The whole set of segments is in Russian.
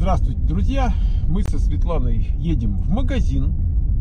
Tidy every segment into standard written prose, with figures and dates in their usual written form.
Здравствуйте, друзья! Мы со Светланой едем в магазин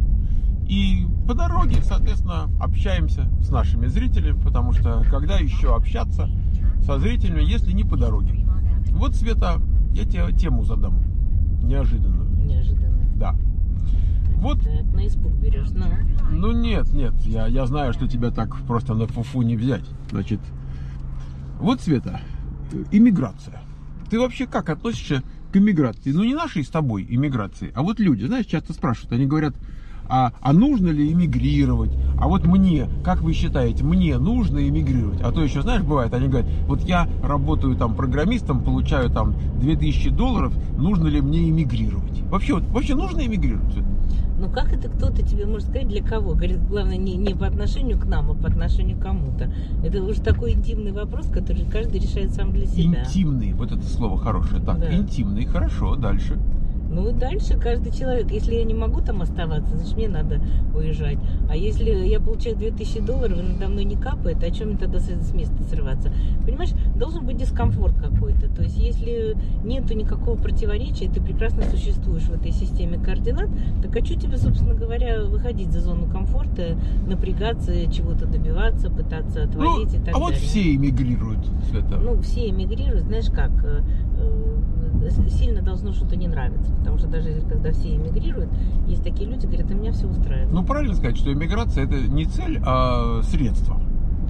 и по дороге, соответственно, общаемся с нашими зрителями, потому что когда еще общаться со зрителями, если не по дороге? Вот, Света, я тебе тему задам, неожиданную. Неожиданно. Да. Вот. Так, на испуг берешь, но... Ну нет, я знаю, что тебя так просто на фуфу не взять. Значит, вот, Света, иммиграция. Ты вообще как относишься к иммиграции? Ну, не нашей с тобой иммиграции, а вот люди, знаешь, часто спрашивают, они говорят, а нужно ли эмигрировать? А вот мне, как вы считаете, мне нужно эмигрировать? А то еще, знаешь, бывает, они говорят, вот я работаю там программистом, получаю там $2000, нужно ли мне эмигрировать? Вообще нужно эмигрировать? Ну как это кто-то тебе может сказать, для кого? Говорит, главное, не по отношению к нам, а по отношению к кому-то. Это уже такой интимный вопрос, который каждый решает сам для себя. Интимный, вот это слово хорошее. Так, да. Интимный, хорошо, дальше. Ну, дальше каждый человек. Если я не могу там оставаться, значит, мне надо уезжать. А если я получаю $2000, и надо мной не капает, о чем мне тогда с места срываться? Понимаешь, должен быть дискомфорт какой-то. То есть, если нету никакого противоречия, ты прекрасно существуешь в этой системе координат, так а что тебе, собственно говоря, выходить за зону комфорта, напрягаться, чего-то добиваться, пытаться отвалить и так далее? А вот все эмигрируют, Света. Ну, все эмигрируют, знаешь как... сильно должно что-то не нравиться, потому что даже когда все эмигрируют, есть такие люди, говорят, меня все устраивает. Ну, правильно сказать, что эмиграция это не цель, а средство.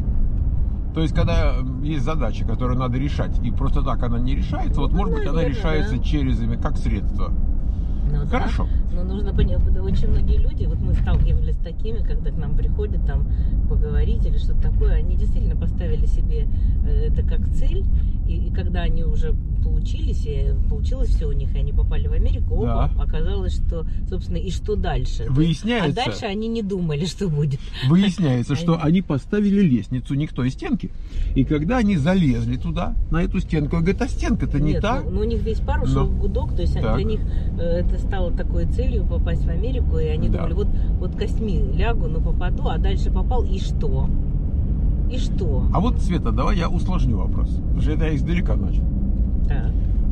То есть, когда есть задача, которую надо решать, и просто так она не решается, вот, может быть, она решается через как средство. Ну, хорошо. Да. Но нужно понять, очень многие люди, вот мы сталкивались с такими, когда к нам приходят там поговорить или что-то такое, они действительно поставили себе это как цель, и когда они уже получилось все у них, и они попали в Америку, да. Оказалось, что, собственно, и что дальше? Выясняется. А дальше они не думали, что будет. Выясняется, что они поставили лестницу не к той стенке, и когда они залезли туда, на эту стенку, говорят, а стенка-то не та. Ну, у них весь пару шел в гудок, то есть для них это стало такой целью попасть в Америку, и они думали, вот костьми лягу, но попаду, а дальше попал, и что? И что? А вот, Света, давай я усложню вопрос, потому что это я издалека начал. Так.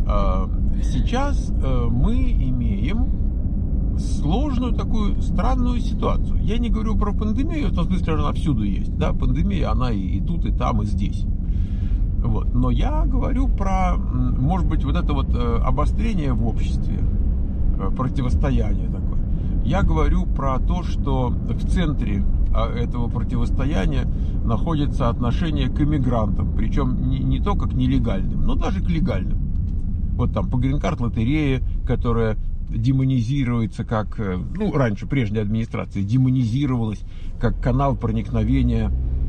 Сейчас мы имеем сложную такую странную ситуацию. Я не говорю про пандемию, в том смысле, что она всюду есть. Да, пандемия, она и тут, и там, и здесь. Вот. Но я говорю про, может быть, вот это вот обострение в обществе, противостояние такое. Я говорю про то, что в центре этого противостояния находится отношение к иммигрантам, причем не только к нелегальным, но даже к легальным. Вот там по грин-карт лотерея, которая демонизируется как, ну, раньше, прежняя администрация, демонизировалась как канал проникновения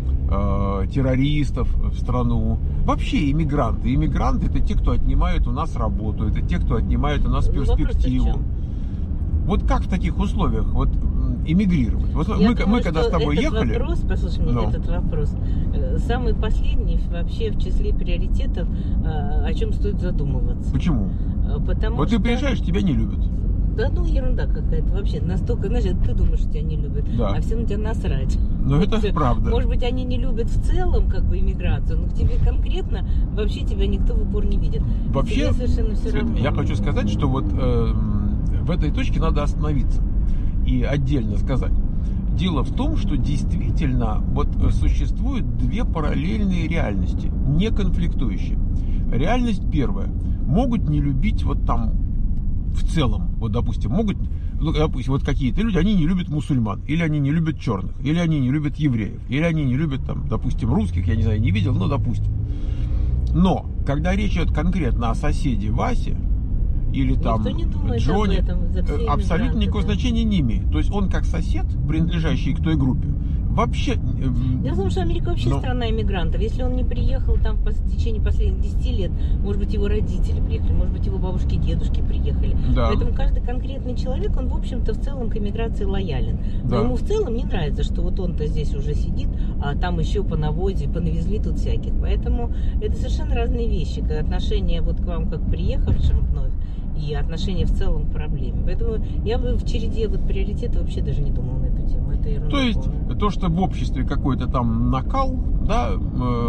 террористов в страну. Вообще иммигранты. Иммигранты — это те, кто отнимают у нас работу, это те, кто отнимают у нас перспективу. Вот как в таких условиях вот эмигрировать? Вот мы когда с тобой ехали... Послушай меня, этот вопрос самый последний вообще в числе приоритетов, о чем стоит задумываться. Почему? Потому вот что... ты приезжаешь, тебя не любят. Да, ну ерунда какая-то вообще. Настолько, знаешь, ты думаешь, что тебя не любят, а всем на тебя насрать. Ну, это правда. Может быть, они не любят в целом, как бы, иммиграцию, но к тебе конкретно вообще тебя никто в упор не видит. Вообще, совершенно все равно. Я хочу сказать, что вот в этой точке надо остановиться и отдельно сказать. Дело в том, что действительно вот существуют две параллельные реальности, не конфликтующие. Реальность первая. Могут не любить вот там в целом, вот допустим, вот какие-то люди, они не любят мусульман, или они не любят черных, или они не любят евреев, или они не любят там, допустим, русских, я не знаю, не видел, но допустим. Но когда речь идет конкретно о соседе Васе, или там Джоне, абсолютно никакого значения не имеет. То есть он как сосед, принадлежащий к той группе, вообще... Дело в том, что Америка вообще страна иммигрантов. Если он не приехал там в течение последних 10 лет, может быть, его родители приехали, может быть, его бабушки и дедушки приехали. Да. Поэтому каждый конкретный человек, он, в общем-то, в целом к иммиграции лоялен. Но ему в целом не нравится, что вот он-то здесь уже сидит, а там еще понавезли тут всяких. Поэтому это совершенно разные вещи. Отношение вот к вам как приехавшим вновь и отношение в целом к проблеме. Поэтому я бы в череде вот приоритета вообще даже не думала на эту тему. Это ерунда. То есть то, что в обществе какой-то там накал, да,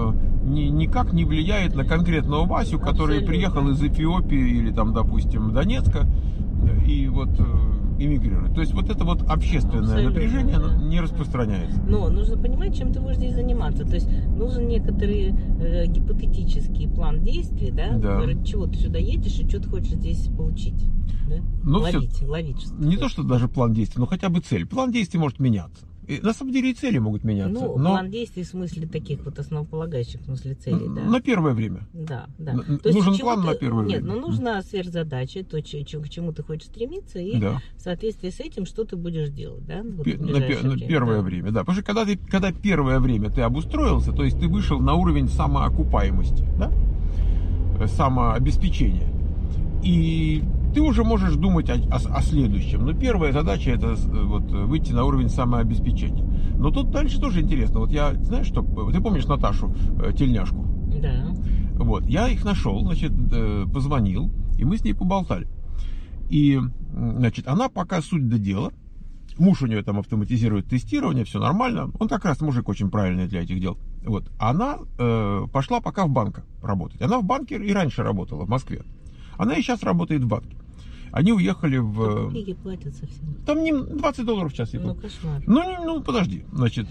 никак не влияет на конкретного Васю, который приехал из Эфиопии или там, допустим, Донецка, и вот эмигрирует. То есть вот это вот общественное напряжение не распространяется. Но нужно понимать, чем ты будешь здесь заниматься. То есть нужен некоторый гипотетический план действий, да? Ради чего ты сюда едешь и что ты хочешь здесь получить. Да? Ловить. Не то, что даже план действий, но хотя бы цель. План действий может меняться. И, на самом деле и цели могут меняться. Но план действий в смысле таких вот основополагающих, в смысле целей, да? На первое время. Да. То нужен план на первое время. Нет, но нужна сверхзадача, то, к чему ты хочешь стремиться, и в соответствии с этим, что ты будешь делать, да? Вот на первое время, да. Потому что когда первое время ты обустроился, то есть ты вышел на уровень самоокупаемости, да? Самообеспечения. И ты уже можешь думать о следующем. Но первая задача — это вот выйти на уровень самообеспечения. Но тут дальше тоже интересно. Вот я, знаешь, что, ты помнишь Наташу Тельняшку? Да. Вот, я их нашел, значит, позвонил, и мы с ней поболтали. И, значит, она пока суть до дела. Муж у нее там автоматизирует тестирование, все нормально. Он как раз мужик очень правильный для этих дел. Вот. Она пошла пока в банк работать. Она в банке и раньше работала в Москве. Она и сейчас работает в банке. Они уехали в... Копейки платят совсем. Там не $20 в час. Ну, кошмар. Ну, подожди. Значит,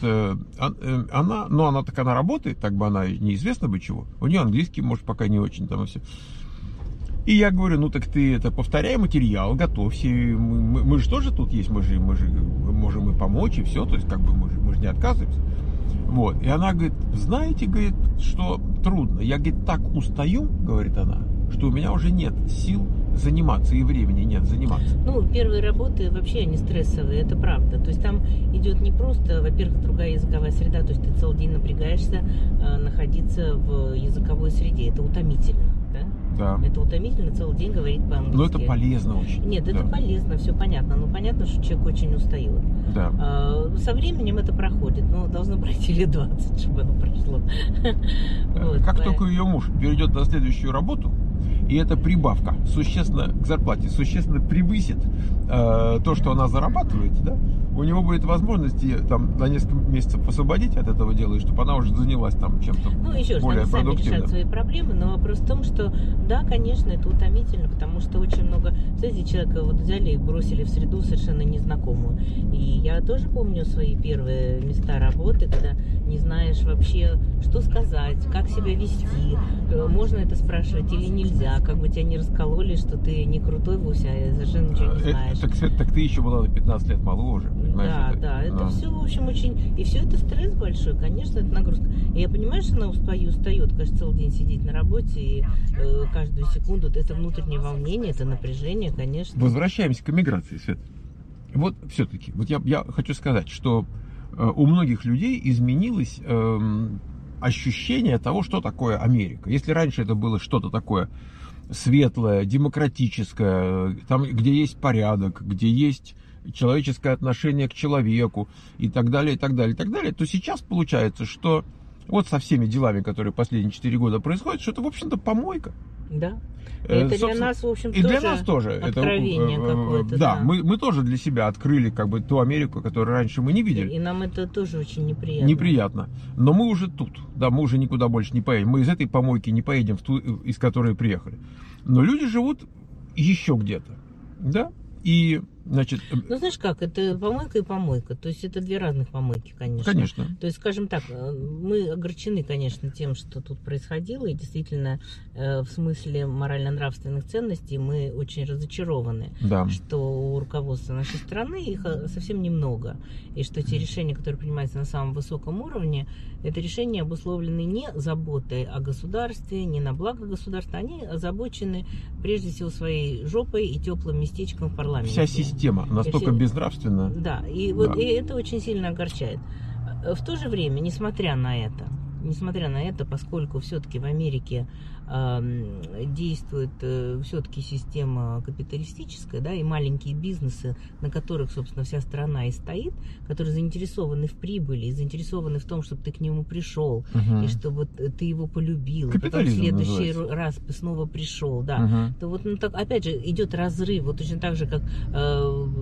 она работает, так бы она неизвестно бы чего. У нее английский, может, пока не очень там и все. И я говорю, ну так ты повторяй материал, готовься. Мы же тоже тут есть, мы же можем и помочь, и все. То есть, как бы мы же не отказываемся. Вот. И она говорит, знаете, говорит, что трудно. Я, говорит, так устаю, говорит она, что у меня уже нет сил заниматься, и времени нет заниматься. Ну, первые работы вообще они стрессовые, это правда. То есть там идет не просто, во-первых, другая языковая среда, то есть ты целый день напрягаешься находиться в языковой среде. Это утомительно, да? Да. Это утомительно целый день говорить по-английски. Но это полезно очень. Нет, это полезно, все понятно. Но понятно, что человек очень устает. Да. Со временем это проходит, но должно пройти лет 20, чтобы оно прошло. Как только ее муж перейдет на следующую работу, и эта прибавка существенно к зарплате существенно превысит то, что она зарабатывает, да, у него будет возможность там на несколько месяцев освободить от этого дела, и чтобы она уже занялась там чем-то более продуктивным. Сами решать свои проблемы, но вопрос в том, что да, конечно, это утомительно, потому что очень много, кстати, человека вот взяли и бросили в среду совершенно незнакомую. И я тоже помню свои первые места работы, когда не знаешь вообще, что сказать, как себя вести, можно это спрашивать или нельзя, как бы тебя не раскололи, что ты не крутой вовсе, а совершенно ничего не знаешь. Так ты еще была на 15 лет моложе. Да, это все, в общем, очень... И все это стресс большой, конечно, это нагрузка. И я понимаю, что она устает, конечно, целый день сидеть на работе, и каждую секунду это внутреннее волнение, это напряжение, конечно. Возвращаемся к эмиграции, Свет. Вот все-таки, вот я хочу сказать, что у многих людей изменилось ощущение того, что такое Америка. Если раньше это было что-то такое светлое, демократическое, там, где есть порядок, где есть человеческое отношение к человеку и так далее, и так далее, и так далее, то сейчас получается, что вот со всеми делами, которые последние 4 года происходят, что это, в общем-то, помойка. Да. Это для нас, в общем, и тоже для нас тоже откровение какое-то. Да, мы тоже для себя открыли как бы ту Америку, которую раньше мы не видели. И нам это тоже очень неприятно. Неприятно. Но мы уже тут. Да, мы уже никуда больше не поедем. Мы из этой помойки не поедем в ту, из которой приехали. Но люди живут еще где-то. Да? И, значит... Ну, знаешь как, это помойка и помойка. То есть, это две разных помойки, конечно. Конечно. То есть, скажем так, мы огорчены, конечно, тем, что тут происходило. И действительно, в смысле морально-нравственных ценностей мы очень разочарованы, да, что у руководства нашей страны их совсем немного. И что те решения, которые принимаются на самом высоком уровне, это решения обусловлены не заботой о государстве, не на благо государства. Они озабочены прежде всего своей жопой и теплым местечком в парламенте. Вся система настолько безнравственна. Да, и вот и это очень сильно огорчает. В то же время, несмотря на это, поскольку все-таки в Америке действует все-таки система капиталистическая, да, и маленькие бизнесы, на которых, собственно, вся страна и стоит, которые заинтересованы в прибыли, заинтересованы в том, чтобы ты к нему пришел, и чтобы ты его полюбил, и потом в следующий раз снова пришел, да, то вот, ну, так, опять же, идет разрыв, вот точно так же, как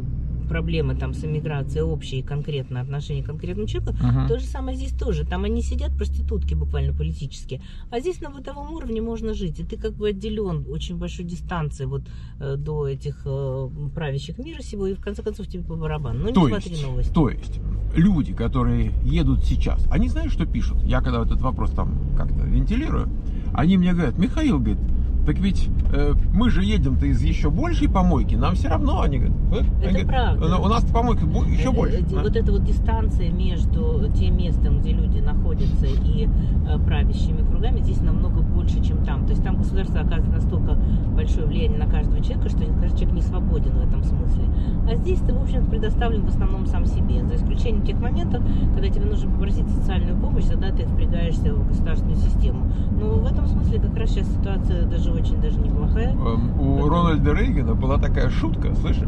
проблемы там с эмиграцией общие, конкретно отношения к конкретному человеку, то же самое здесь тоже. Там они сидят, проститутки буквально политические. А здесь на бытовом уровне можно жить. И ты как бы отделен очень большой дистанцией вот до этих правящих мира сего, и в конце концов тебе по барабану. Ну, не смотри новости. То есть, люди, которые едут сейчас, они знают, что пишут? Я когда этот вопрос там как-то вентилирую, они мне говорят: Михаил, говорит, так ведь мы же едем-то из еще большей помойки, нам все равно, они говорят. Это говорят, правда. У нас помойка еще больше. Вот эта вот дистанция между тем местом, где люди находятся, и правящими кругами здесь намного больше, чем там. То есть там государство оказывает настолько большое влияние на каждого человека, что каждый человек не свободен в этом смысле. А здесь ты, в общем-то, предоставлен в основном сам себе, за исключением тех моментов, когда тебе нужно попросить социальную помощь, тогда ты впрягаешься в государственную систему. Но в этом смысле как раз сейчас ситуация даже очень даже неплохая. У Рональда Рейгана была такая шутка, слышишь?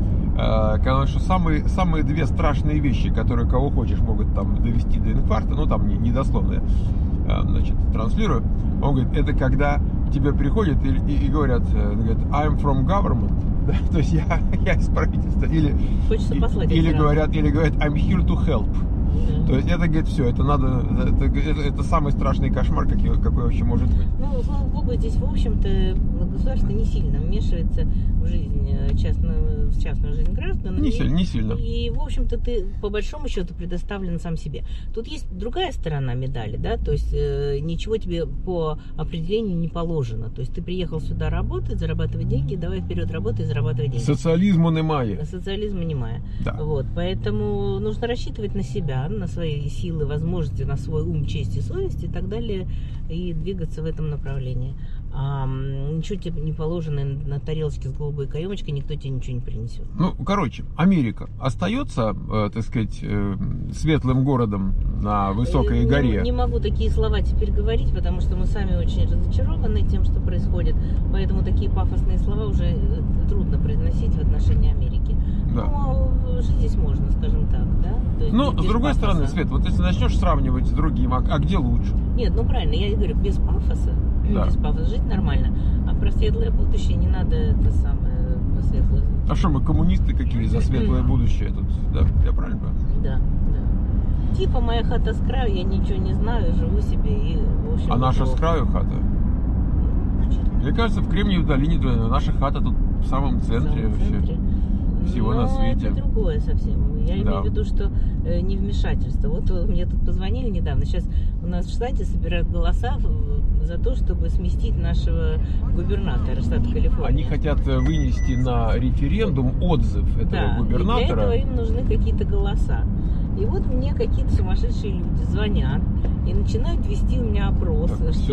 Когда что самые две страшные вещи, которые кого хочешь могут там довести до инфаркта, ну там не дословно, значит, транслирую. Он говорит, это когда тебе приходят и говорят, I'm from government, да, то есть я из правительства, или говорят, I'm here to help. То есть это, говорит, все, это надо, это самый страшный кошмар, какой вообще может быть. Ну, слава богу, здесь, в общем-то, государство не сильно вмешивается в жизнь частную жизнь граждан. Не сильно. И, в общем-то, ты, по большому счету, предоставлен сам себе. Тут есть другая сторона медали, да, то есть ничего тебе по определению не положено. То есть ты приехал сюда работать, зарабатывать деньги, давай вперед работай и зарабатывай деньги. Социализму немає. Социализму немає. Да. Вот, поэтому нужно рассчитывать на себя, на свои силы, возможности, на свой ум, честь и совесть и так далее, и двигаться в этом направлении. А ничего тебе не положено на тарелочке с голубой каемочкой, никто тебе ничего не принесет. Ну, короче, Америка остается, так сказать, светлым городом на высокой горе? Не могу такие слова теперь говорить, потому что мы сами очень разочарованы тем, что происходит. Поэтому такие пафосные слова уже трудно произносить в отношении Америки. Да. Но жить здесь можно, скажем так, да? То есть ну, с другой стороны, Свет, вот если начнешь сравнивать с другим, а где лучше? Нет, ну правильно, я говорю, без пафоса. Да. Без пафоса жить нормально. А про светлое будущее не надо это самое светлое. А что, мы коммунисты какие за светлое будущее тут? Да, я правильно понимаю? Да. Типа моя хата с краю, я ничего не знаю, живу себе и в общем. А наша с краю хата? Мне кажется, в Кремниевой долине наша хата тут в самом центре вообще. Всего на свете. Это другое совсем. Я имею в виду, что не вмешательство. Вот мне тут позвонили недавно. Сейчас у нас в штате собирают голоса за то, чтобы сместить нашего губернатора штата Калифорния. Они хотят вынести на референдум отзыв этого губернатора. И для этого им нужны какие-то голоса. И вот мне какие-то сумасшедшие люди звонят и начинают вести у меня опрос,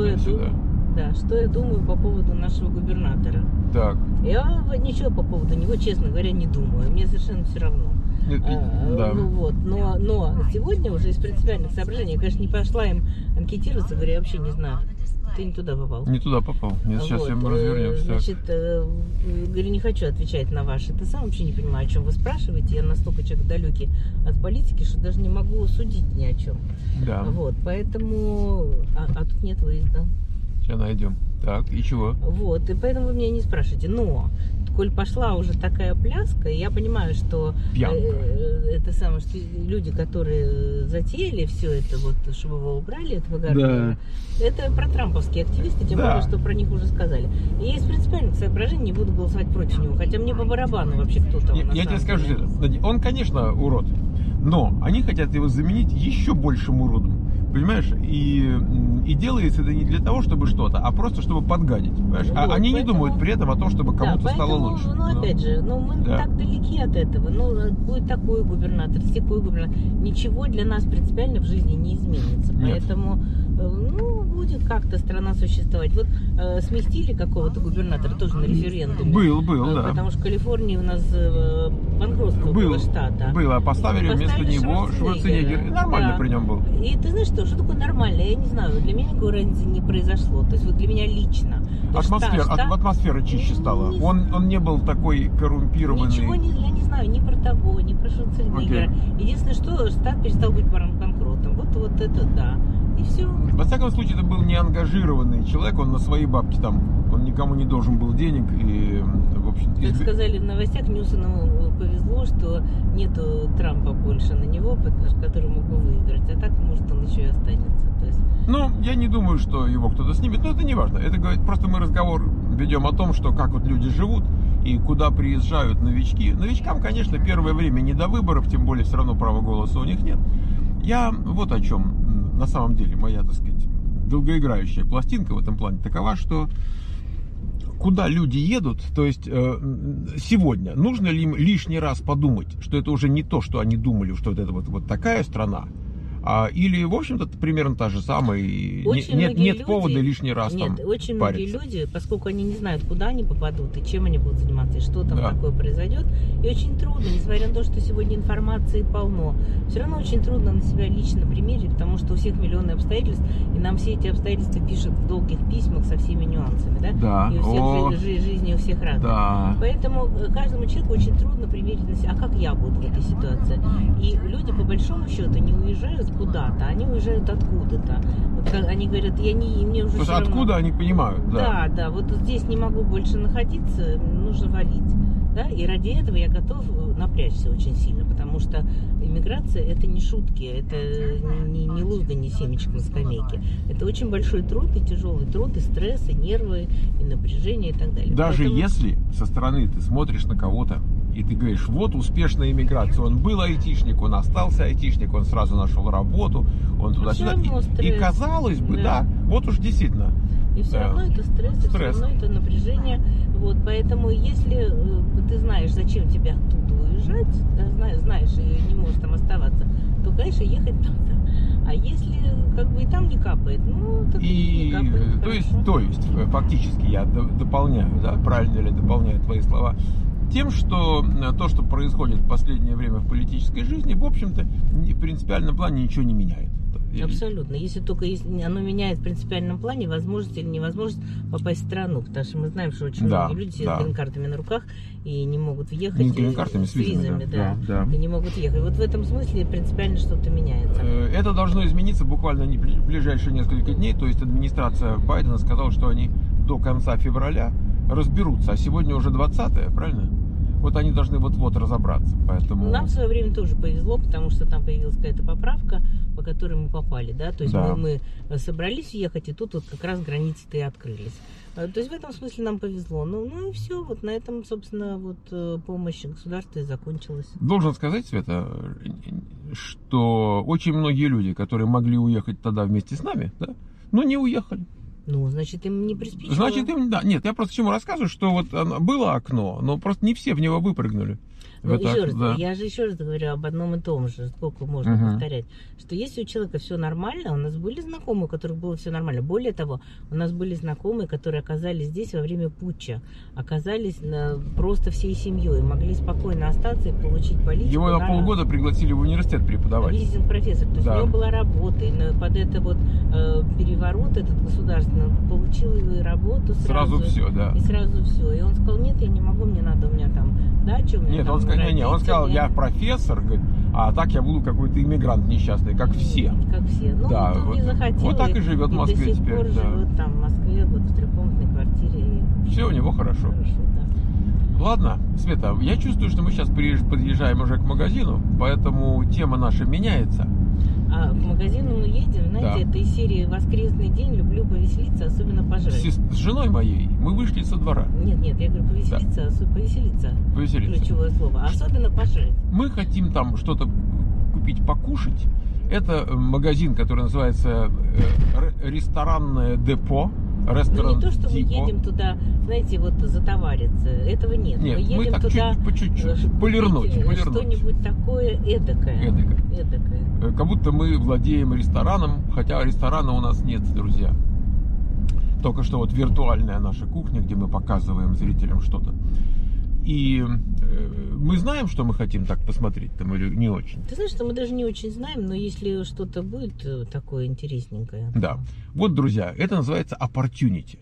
что я думаю по поводу нашего губернатора. Так. Я ничего по поводу него, честно говоря, не думаю. Мне совершенно все равно. Ну вот, но сегодня уже из принципиальных соображений, я, конечно, не пошла им анкетироваться, говорю, я вообще не знаю. Ты не туда попал. Не туда попал. Нет, сейчас мы развернемся. Значит, говорю, не хочу отвечать на ваши. Ты сам вообще не понимаю, о чем вы спрашиваете. Я настолько человек далекий от политики, что даже не могу судить ни о чем. Да. Вот, поэтому... А тут нет выезда. Сейчас найдем. Так, и чего? Вот, и поэтому вы меня не спрашиваете. Но, коль пошла уже такая пляска, я понимаю, что это самое, что люди, которые затеяли все это, вот, чтобы его убрали, этого Гарнера, это протрамповские активисты, тем более, что про них уже сказали. И я из принципиальных соображений не буду голосовать против него, хотя мне по барабану вообще кто-то. Я тебе скажу, он, конечно, урод, но они хотят его заменить еще большим уродом. Понимаешь? И делается это не для того, чтобы что-то, а просто чтобы подгадить. Понимаешь? Вот, они не думают при этом о том, чтобы кому-то стало лучше. Ну, опять же, мы так далеки от этого. Будет такой губернатор, такой губернатор. Ничего для нас принципиально в жизни не изменится. Нет. Поэтому, будет как-то страна существовать. Вот сместили какого-то губернатора тоже на референдуме. Был, да. Потому что в Калифорнии у нас банкротство было штата. Было, поставили вместо него Шварценеггера. Нормально при нем был. И ты знаешь что такое нормально? Я не знаю, для меня никакой разницы не произошло. То есть вот для меня лично. Атмосфера чище стала. Он не был такой коррумпированный. Ничего я не знаю ни про того, ни про Шварценеггера. Единственное, что штат перестал быть банкротом. Вот это да. И все. Во всяком случае, это был неангажированный человек, он на свои бабки там, он никому не должен был денег, и, в общем-то... Как сказали в новостях, Ньюсону повезло, что нету Трампа больше на него, который мог бы выиграть. А так, может, он еще и останется. То есть... Ну, я не думаю, что его кто-то снимет, но это не важно. Это говорит, просто мы разговор ведем о том, что как вот люди живут и куда приезжают новички. Новичкам, конечно, первое время не до выборов, тем более все равно права голоса у них нет. Я вот о чем, на самом деле, моя, так сказать, долгоиграющая пластинка в этом плане такова, что куда люди едут, то есть сегодня, нужно ли им лишний раз подумать, что это уже не то, что они думали, что это вот такая страна, или, в общем-то, примерно та же самая, и нет повода лишний раз там париться. Очень многие люди, поскольку они не знают, куда они попадут, и чем они будут заниматься, и что там такое произойдет, и очень трудно, несмотря на то, что сегодня информации полно, все равно очень трудно на себя лично примерить, потому что у всех миллионы обстоятельств, и нам все эти обстоятельства пишут в долгих письмах со всеми нюансами, да? Да. И у всех жизни у всех разная. Да. Поэтому каждому человеку очень трудно примерить на себя, а как я буду в этой ситуации. И люди, по большому счету, не уезжают куда-то, они уезжают откуда-то. Вот они говорят, мне уже все откуда равно... они понимают, да. Да, вот здесь не могу больше находиться, нужно валить. Да? И ради этого я готов напрячься очень сильно, потому что иммиграция это не шутки, это не лузга, не семечко на скамейке. Это очень большой труд и тяжелый труд, и стресс, и нервы, и напряжение, и так далее. Даже если со стороны ты смотришь на кого-то, и ты говоришь, вот успешная иммиграция, он был айтишник, он остался айтишник, он сразу нашел работу, он туда-сюда. И казалось бы, да, вот уж действительно. И все равно это стресс, и все равно это напряжение. Вот, поэтому если ты знаешь, зачем тебе оттуда уезжать, да, знаешь, и не можешь там оставаться, то, конечно, ехать надо. А если как бы и там не капает, ну, так и не капает. То есть, фактически я дополняю, да, правильно ли дополняю твои слова, тем, что то, что происходит в последнее время в политической жизни, в общем-то, в принципиальном плане ничего не меняет. Абсолютно. Если оно меняет в принципиальном плане возможность или невозможность попасть в страну. Потому что мы знаем, что очень многие люди сидят с грин-картами на руках и не могут въехать. Не с грин-картами, с визами, да. И не могут въехать. Вот в этом смысле принципиально что-то меняется. Это должно измениться буквально в ближайшие несколько дней. То есть администрация Байдена сказала, что они до конца февраля разберутся. А сегодня уже 20-е, правильно? Вот они должны вот-вот разобраться. Поэтому... Нам в свое время тоже повезло, потому что там появилась какая-то поправка, по которой мы попали, да, то есть мы собрались ехать, и тут вот как раз границы-то и открылись. То есть в этом смысле нам повезло. Ну и все, вот на этом, собственно, вот помощь государства и закончилась. Должен сказать, Света, что очень многие люди, которые могли уехать тогда вместе с нами, да, но не уехали. Ну, значит, им не приспичило. Значит, им, да. Нет, я просто чему рассказываю, что вот было окно, но просто не все в него выпрыгнули. Ну, еще раз, я же еще раз говорю об одном и том же, сколько можно повторять, что если у человека все нормально, у нас были знакомые, у которых было все нормально. Более того, у нас были знакомые, которые оказались здесь во время путча, оказались просто всей семьей, могли спокойно остаться и получить политику. Его на полгода пригласили в университет преподавать. Визитинг профессор, то есть у него была работа, и под это вот переворот этот государственный, он получил и работу сразу все, да. И сразу все. И он сказал, нет, я не могу, мне надо, у меня там дача, у меня нет, там он сказал, я профессор, говорит, а так я буду какой-то иммигрант несчастный, как все. Как все. Ну, да, вот он не захотел. Вот так и живет в Москве до сих теперь. Пор живет там в Москве, вот в трехкомнатной квартире. Все у него хорошо. Да. Ладно, Света, я чувствую, что мы сейчас подъезжаем уже к магазину, поэтому тема наша меняется. А к магазину мы едем, знаете, это из серии «Воскресный день, люблю повеселиться, особенно пожрать». С женой моей мы вышли со двора. Нет, я говорю повеселиться, повеселиться. Ключевое слово, особенно пожрать. Мы хотим там что-то купить, покушать. Это магазин, который называется ресторанное депо. Ну, не то, что мы едем туда, знаете, вот затовариться. Этого нет. Нет, мы едем так туда по чуть-чуть, полирнуть. Что-нибудь такое эдакое. Как будто мы владеем рестораном, хотя ресторана у нас нет, друзья. Только что вот виртуальная наша кухня, где мы показываем зрителям что-то. И мы знаем, что мы хотим так посмотреть, там, или не очень? Ты знаешь, что мы даже не очень знаем, но если что-то будет такое интересненькое. Да. Вот, друзья, это называется opportunity.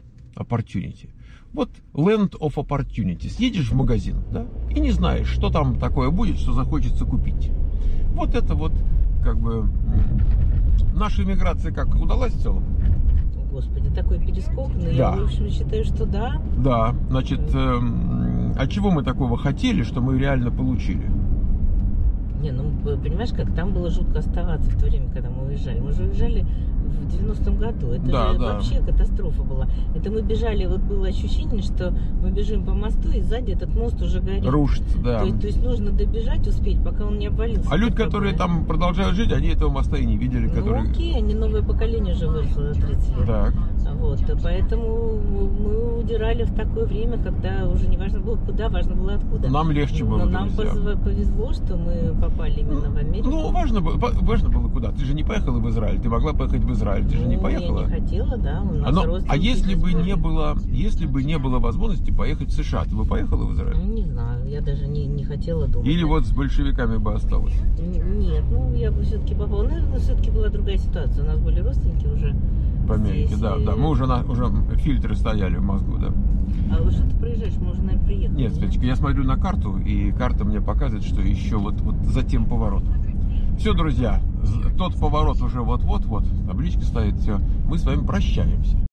Вот land of opportunities. Едешь в магазин, да, и не знаешь, что там такое будет, что захочется купить. Вот это вот, как бы, наша иммиграция как удалась в целом? Господи, такой перескок, но я, в общем, считаю, что да. Да, значит, А чего мы такого хотели, что мы реально получили? Не, ну, понимаешь, как там было жутко оставаться в то время, когда мы уезжали. Мы же уезжали в 90-м году. Это вообще катастрофа была. Это мы бежали, вот было ощущение, что мы бежим по мосту, и сзади этот мост уже горит. Рушится, да. То есть нужно добежать, успеть, пока он не обвалился. А люди, которые там продолжают жить, они этого моста и не видели. Ну, окей, они новое поколение уже выросло за 30 лет. Так. Вот, поэтому мы удирали в такое время, когда уже не важно было куда, важно было откуда. Нам легче было, но нам повезло, что мы попали именно в Америку. Ну, важно было куда. Ты же не поехала в Израиль, ты могла поехать в Израиль, ты же не поехала. Я не хотела, да. А если бы не было возможности поехать в США, ты бы поехала в Израиль? Не знаю, я даже не хотела думать. Или вот с большевиками бы осталась? Нет, я бы все-таки попала. Наверное, все-таки была другая ситуация. У нас были родственники уже в Америке, да. Мы уже фильтры стояли в мозгу, да. А вы что-то проезжаешь, мы уже, наверное, приехали. Нет, Светочка, я смотрю на карту, и карта мне показывает, что еще вот за тем поворотом. Все, друзья, тот поворот уже вот-вот, табличка стоит, все. Мы с вами прощаемся.